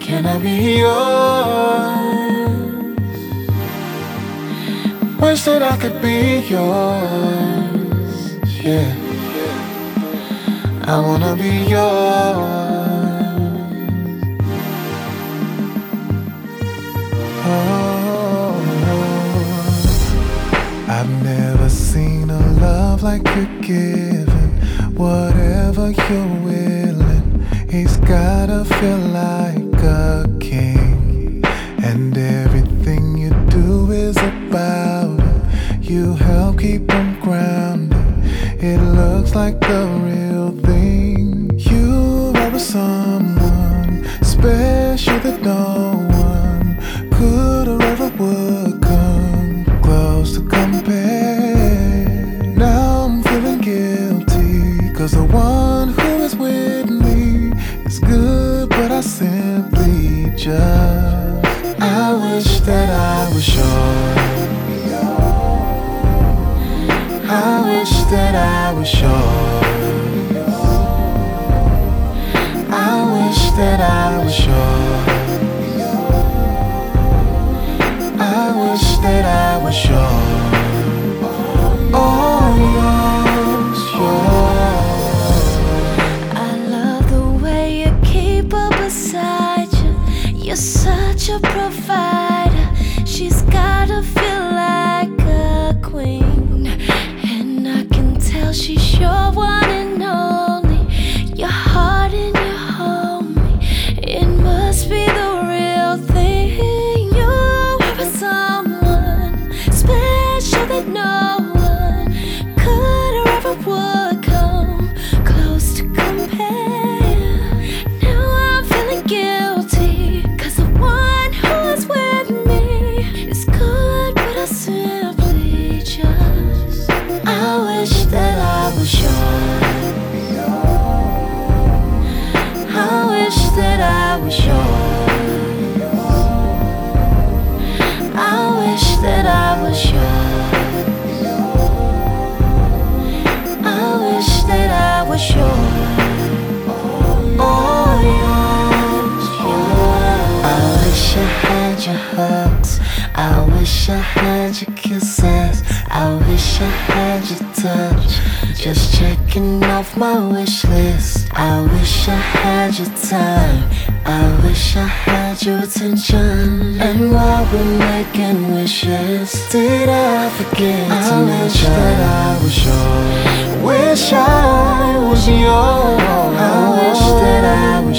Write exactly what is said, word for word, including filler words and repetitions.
Can I be yours? Wish that I could be yours. Yeah, I wanna be yours. Oh, I've never seen a love like you're giving. Whatever you're willing, he's gotta feel like a king. And everything you do is about him. You help keep him grounded. It looks like the real thing. You are with someone special that no one could or ever would come close to compare. Now I'm feeling guilty, cause the one who is with me is good, but I simply just I wish that I was sure. I wish that I was sure. I wish that I was sure. I wish that I was sure. Oh, yours, yours. I love the way you keep her beside you. You're such a provider. She's gotta feel like a queen. And I can tell she's your one and only. Your heart and your homie. It must be the real thing. You are with someone special that no one could or ever would come close to compare. Now I'm feeling guilty, cause the one who is with me is good, but I simply just I wish that I was sure. I wish that I was sure. I wish that I was sure. I wish that I was sure. Oh, yours, yours. I wish I had your hugs. I wish I had your kisses. I wish I had your touch. Just checking off my wish list. I wish I had your time. I wish I had your attention. And while we're making wishes, did I forget I to wish mention that I was yours? Wish I was yours. I wish that I was